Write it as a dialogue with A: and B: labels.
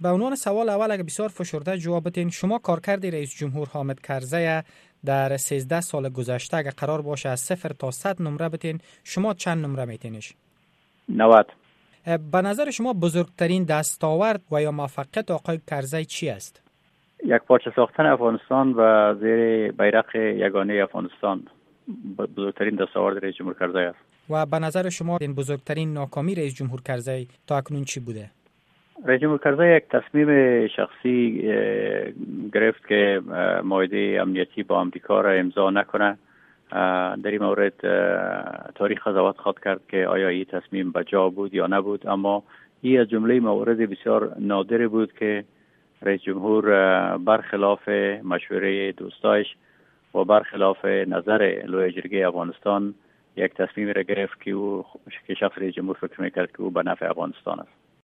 A: به عنوان سوال اول اگه بسیار فشرده جواب بدین، شما کارکرد رئیس جمهور حامد کرزی در 13 سال گذشته اگه قرار باشه از 0 تا 100 نمره بدین، شما چند نمره میتینش؟
B: 90.
A: به نظر شما بزرگترین دستاورد و یا موفقیت آقای کرزی چی است؟
B: یک پارچه ساختن افغانستان و زیر بیرق یگانه افغانستان بزرگترین دستاورد رئیس جمهور کرزی است.
A: و به نظر شما این بزرگترین ناکامی رئیس جمهور کرزی تا اکنون چی بوده؟
B: رئیس جمهور کرزی یک تصمیم شخصی گرفت که معاهده امنیتی با آمریکا را امضا نکنه. در این مورد تاریخ قضاوت خواهد کرد که آیا این تصمیم به جا بود یا نبود، اما این از جمله موارد بسیار نادر بود که رئیس جمهور برخلاف مشوره دوستایش و برخلاف نظر لوی جرگه افغانستان یک تصمیم را گرفت که شخص رئیس جمهور فکر میکرد که او به نفع افغانستان است.